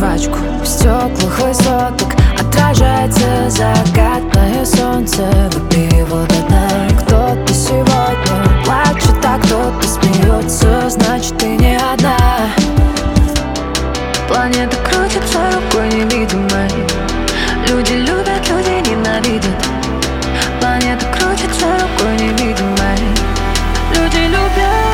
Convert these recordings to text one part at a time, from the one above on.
жвачку в стеклах высоток. Отражается закатное солнце, выпей его до дна. Кто-то сегодня плачет, а кто-то смеется, значит ты не одна. Планета крутится рукой невидимой. Люди любят, люди ненавидят. Планета крутится рукой невидимой. Люди любят.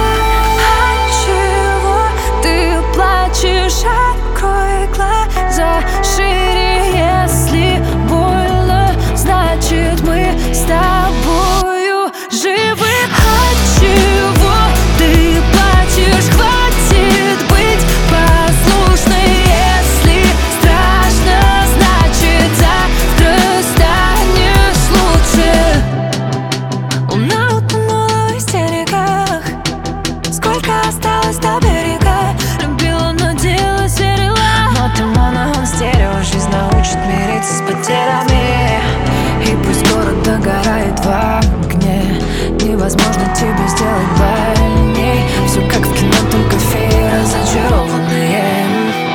Отчего ты плачешь? Открой глаза шире. Если больно, значит мы с тобою живы. Отчего ты плачешь? Хватит быть послушной. Если страшно, значит завтра станешь лучше. Луна утонула в истериках. Сколько осталось до берега? Любила, надеялась, верила. Но ты моно, стерео. Жизнь научит мириться с потерями. И пусть город догорает в огне, невозможно тебе сделать больней. Все как в кино, только феи разочарованные.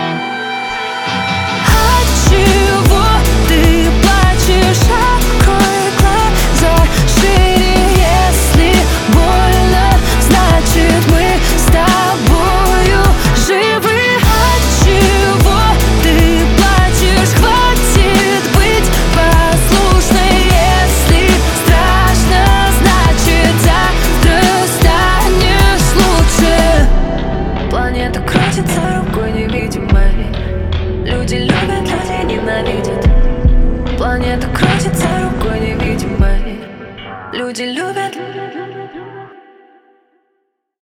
Отчего ты плачешь? Открой глаза шире. Если больно, значит мы с тобою живы. Отчего ты плачешь? Хватит быть послушной. Если страшно, значит завтра станешь лучше. Планета крутится рукой невидимой. Люди любят, люди ненавидят. Планета крутится рукой невидимой. Люди любят.